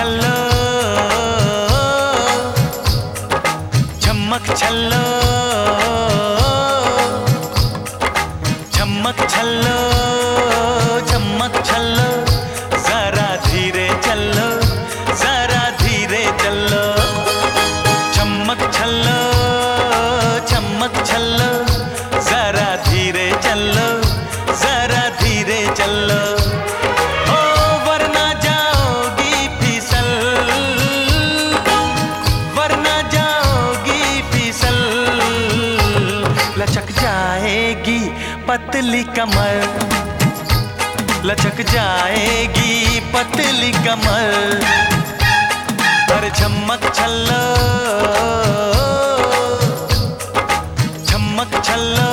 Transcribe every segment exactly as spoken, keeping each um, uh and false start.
छल्लो झमक छल्लो झमक छल्लो झमक छल्लो जरा धीरे चलो जरा धीरे चलो झमक छल्लो झमक छल्लो जरा धीरे चलो जरा धीरे चलो ओ वरना जाओगी फिसल वरना जाओगी फिसल लचक जाएगी पतली कमर लचक जाएगी पतली कमर पर झमक छल्लो झमक छल्लो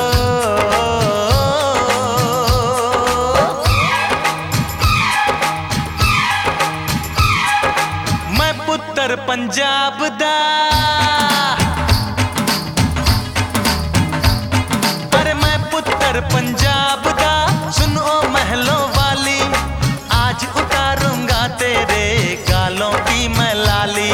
मैं पुत्तर पंजाब दा अरे मैं पुत्तर पंजाब दा सुन ओ महलों वाली आज उतारूंगा तेरे गालों की मैं लाली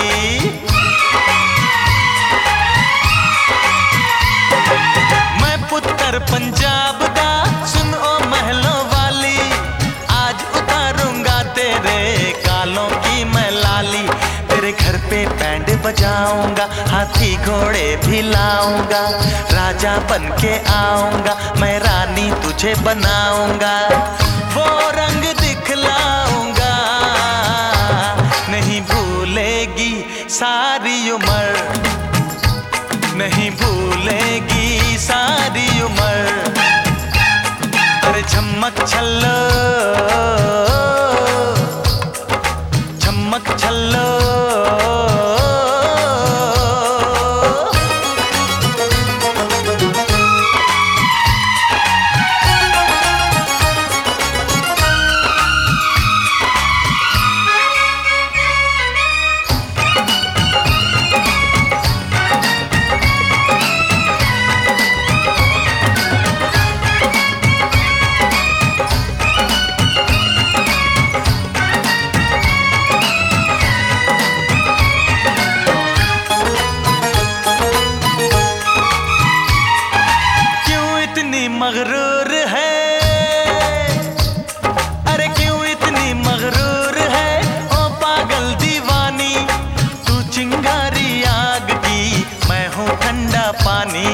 मैं पुत्तर पंजाब दा सुन ओ महलों वाली आज उतारूंगा तेरे गालों की मैं लाली तेरे घर पे बैंड बजाऊंगा हाथी घोड़े भी लाऊंगा राजा बन के आऊंगा मैं रानी तुझे बनाऊंगा वो रंग दिखलाऊंगा नहीं भूलेगी सारी उम्र नहीं भूलेगी सारी उम्र अरे झमक छल्लो झमक छल्लो मगरूर है अरे क्यों इतनी मगरूर है ओ पागल दीवानी तू चिंगारी आग की मैं हूँ ठंडा पानी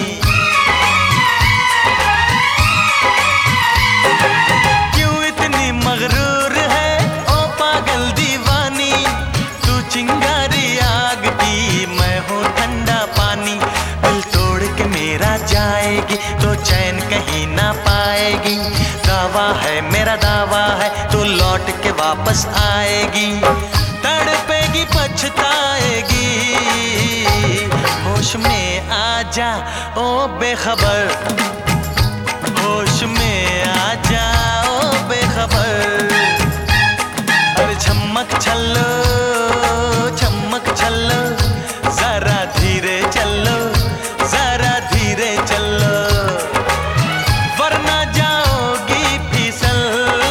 क्यों इतनी मगरूर है ओ पागल दीवानी तू चिंगारी आग की मैं हूँ ठंडा पानी दिल तोड़ के मेरा जाएगी तो चैन कहीं ना पाएगी दावा है मेरा दावा है तू लौट के वापस आएगी तड़पेगी पछताएगी होश में आजा ओ बेखबर होश में आजा ओ बेखबर अरे झमक छल्लो झमक छल्लो जरा धीरे चलो जरा धीरे चलो वरना जाओगी फिसल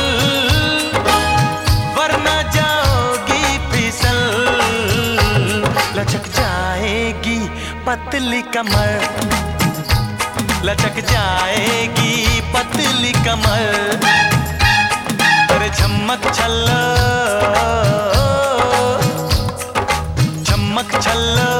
वरना जाओगी फिसल लचक जाएगी पतली कमर लचक जाएगी पतली कमर अरे झमक छल्लो झमक छल्लो